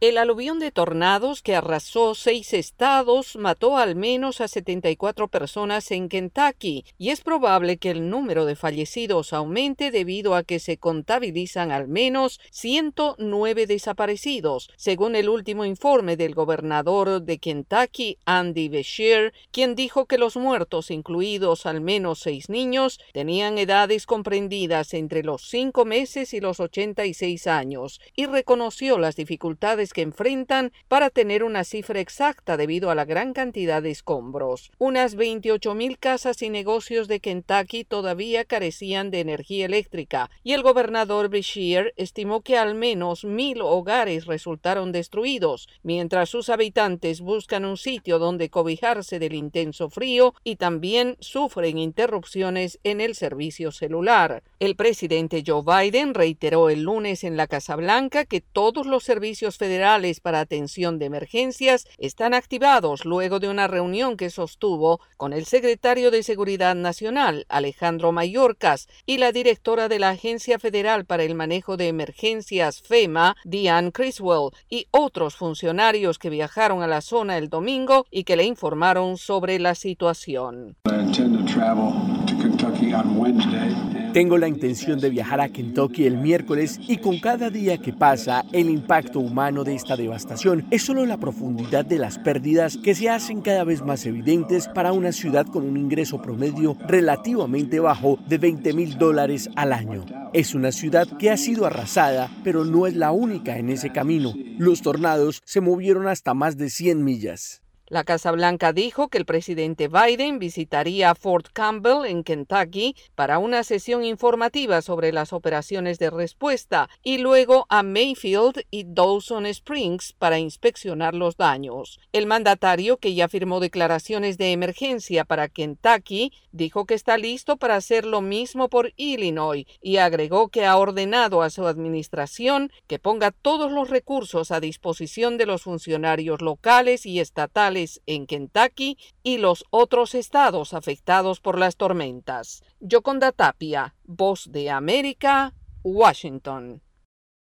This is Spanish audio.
El aluvión de tornados que arrasó 6 estados mató al menos a 74 personas en Kentucky y es probable que el número de fallecidos aumente debido a que se contabilizan al menos 109 desaparecidos, según el último informe del gobernador de Kentucky, Andy Beshear, quien dijo que los muertos, incluidos al menos 6 niños, tenían edades comprendidas entre los 5 meses y los 86 años, y reconoció las dificultades que enfrentan para tener una cifra exacta debido a la gran cantidad de escombros. Unas 28,000 casas y negocios de Kentucky todavía carecían de energía eléctrica y el gobernador Beshear estimó que al menos 1,000 hogares resultaron destruidos, mientras sus habitantes buscan un sitio donde cobijarse del intenso frío y también sufren interrupciones en el servicio celular. El presidente Joe Biden reiteró el lunes en la Casa Blanca que todos los servicios federales para atención de emergencias están activados luego de una reunión que sostuvo con el secretario de Seguridad Nacional, Alejandro Mayorkas, y la directora de la Agencia Federal para el Manejo de Emergencias, FEMA, Diane Criswell, y otros funcionarios que viajaron a la zona el domingo y que le informaron sobre la situación. Tengo la intención de viajar a Kentucky el miércoles y con cada día que pasa, el impacto humano de esta devastación es solo la profundidad de las pérdidas que se hacen cada vez más evidentes para una ciudad con un ingreso promedio relativamente bajo de $20,000 al año. Es una ciudad que ha sido arrasada, pero no es la única en ese camino. Los tornados se movieron hasta más de 100 millas. La Casa Blanca dijo que el presidente Biden visitaría Fort Campbell en Kentucky para una sesión informativa sobre las operaciones de respuesta y luego a Mayfield y Dawson Springs para inspeccionar los daños. El mandatario, que ya firmó declaraciones de emergencia para Kentucky, dijo que está listo para hacer lo mismo por Illinois y agregó que ha ordenado a su administración que ponga todos los recursos a disposición de los funcionarios locales y estatales en Kentucky y los otros estados afectados por las tormentas. Yoconda Tapia, Voz de América, Washington.